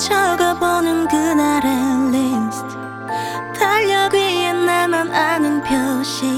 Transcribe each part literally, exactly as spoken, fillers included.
적어보는 그날의 리스트, 달력 위에 나만 아는 표시,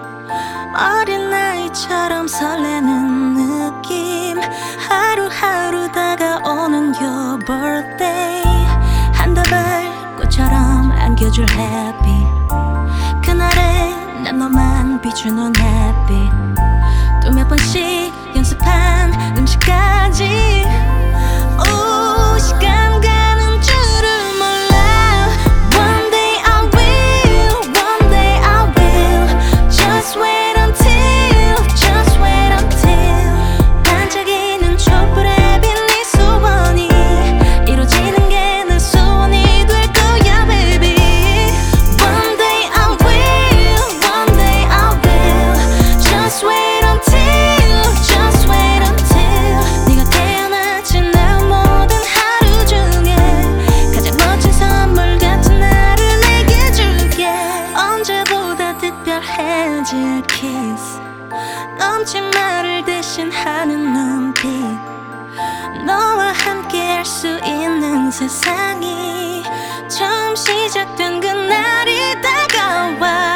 어린아이처럼 설레는 느낌, 하루하루 다가오는 your birthday. 한 다발 꽃처럼 안겨줄 happy, 그날에 난 너만 비추는 햇빛, 또 몇 번씩 연습한 음식까지. 오, 시간 가는 줄을 몰라. One day I will, one day I will. Just wait until, just wait until. 반짝이는 촛불에 빛 네 소원이 이루어지는 게 내 소원이 될 거야 baby. One day I will, one day I will. Just wait until, just wait until. 네가 태어났지 내 모든 하루 중에 가장 멋진 선물 같은 나를 내게 줄게. 언제보다 특별해질 kiss, 넘친 말을 대신하는 눈빛, 너와 함께 할 수 있는 세상이 처음 시작된 그날이 다가와.